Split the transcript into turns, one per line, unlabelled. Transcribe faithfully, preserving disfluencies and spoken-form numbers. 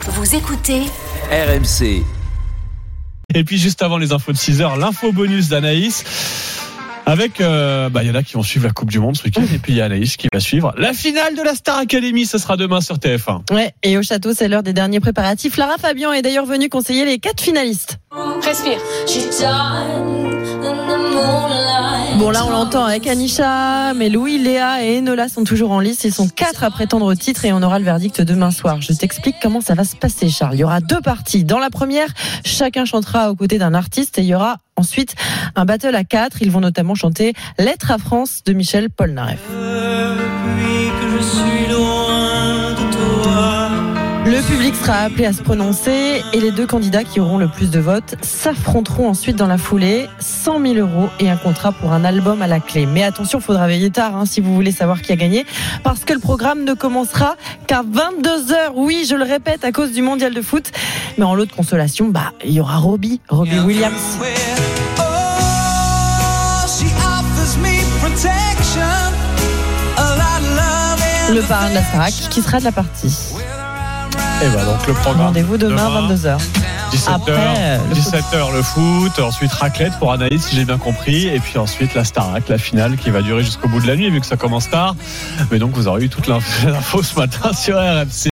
Vous écoutez
R M C.
Et puis juste avant les infos de six heures, l'info bonus d'Anaïs. Avec, euh, bah, il y en a qui vont suivre la Coupe du Monde ce week-end, et puis il y a Anaïs qui va suivre la finale de la Star Academy. Ce sera demain sur T F un.
Ouais, et au château, c'est l'heure des derniers préparatifs. Lara Fabian est d'ailleurs venue conseiller les quatre finalistes.
Respire.
Bon, là, on l'entend avec Anisha, mais Louis, Léa et Enola sont toujours en lice. Ils sont quatre à prétendre au titre et on aura le verdict demain soir. Je t'explique comment ça va se passer, Charles. Il y aura deux parties. Dans la première, chacun chantera aux côtés d'un artiste et il y aura ensuite un battle à quatre. Ils vont notamment chanter Lettre à France de Michel Polnareff.
Depuis que je suis loin de toi.
Le public sera appelé à se prononcer et les deux candidats qui auront le plus de votes s'affronteront ensuite dans la foulée. cent mille euros et un contrat pour un album à la clé. Mais attention, il faudra veiller tard hein, si vous voulez savoir qui a gagné, parce que le programme ne commencera qu'à vingt-deux heures. Oui, je le répète, à cause du mondial de foot. Mais en lot de consolation, bah, il y aura Robbie, Robbie Williams. Le parrain de la Starac qui sera de la partie.
Et bah donc le programme.
Rendez-vous demain, demain vingt-deux heures.
dix-sept heures, dix-sept heures le foot, ensuite raclette pour Anaïs si j'ai bien compris, et puis ensuite la Starac, la finale qui va durer jusqu'au bout de la nuit vu que ça commence tard. Mais donc vous aurez eu toute l'info ce matin sur R M C.